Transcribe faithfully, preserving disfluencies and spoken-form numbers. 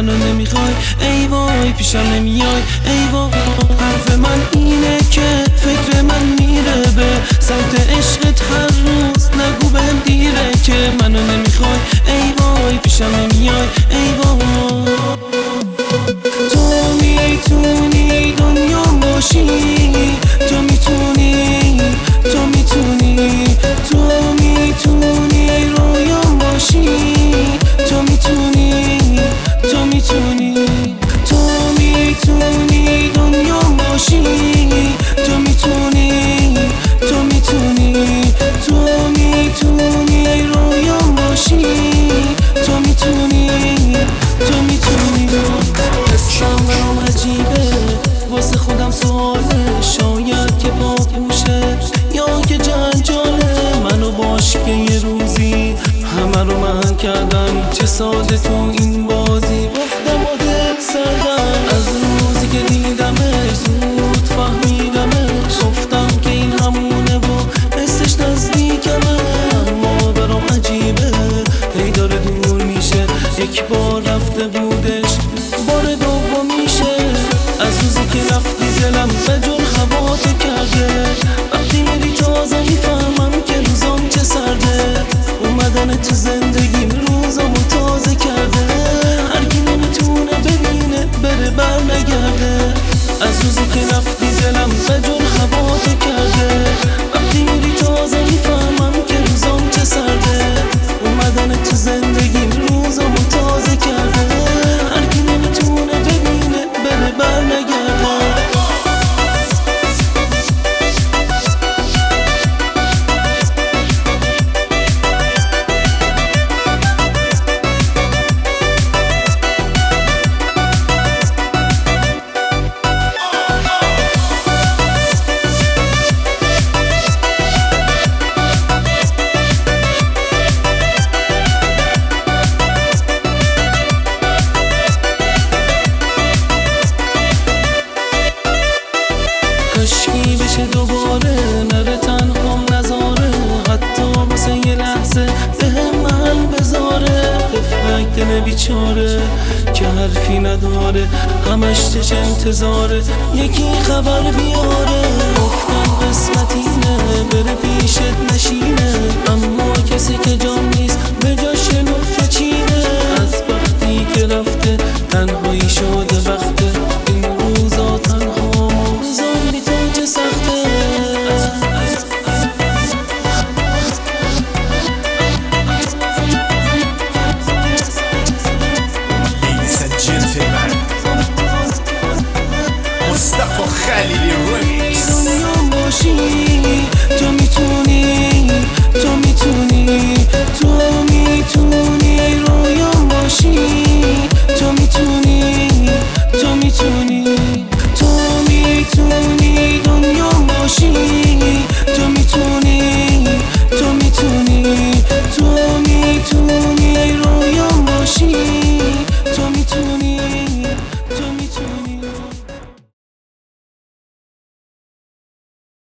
منو نمیخوای ای وای پیشم نمیای ای وای. حرف من اینه که فکر من میره به سمت عشقت هر روز. نگو بهم دیره که منو نمیخوای ای وای پیشم نمیای ای وای. تو میتونی دنیا باشی، تو میتونی تو میتونی تو میتونی رویا باشی، تو میتونی تو میتونی تو میتونی دنیا باشی، تو میتونی تو میتونی تو میتونی رویا باشی، تو میتونی تو میتونی. حسم برام عجیبه واسه خودم سواله، شاید که باهوشه یا که جنجاله. منو باش که یه روزی همه رو من کردن، چه ساده تو این بازی گفتم و دل سردم. از روزی که دیدمش زود فهمیدمش، گفتم که این همونه و حسش نزدیکمه. اما برام عجیبه هی داره دور میشه، یک بار رفته بودش بار دوم میشه. از روزی که رفتی دلم به جون هوا تو کرده، وقتی میری تازه میفهمم که روزام چه سرده. اومدن تو زندگیم روزامو تازه کرده، هر کی نمیتونه ببینه بره بر نگرده. از روزی که رفتی دلم به جون هوا تو کرده، وقتی میری تازه میفهمم که روزام چه سرده. اومدن تو زندگیم روزامو تازه کرده، هر کی نمیتونه ببینه بره بر نگرده. کاشکی بشه دوباره نره تنهام نذاره، حتی واسه یه لحظه به هم محل بذاره. طفلک دل بیچاره که حرفی نداره، همش چش انتظاره یکی خبر بیاره. گفتن قسمت اینه بره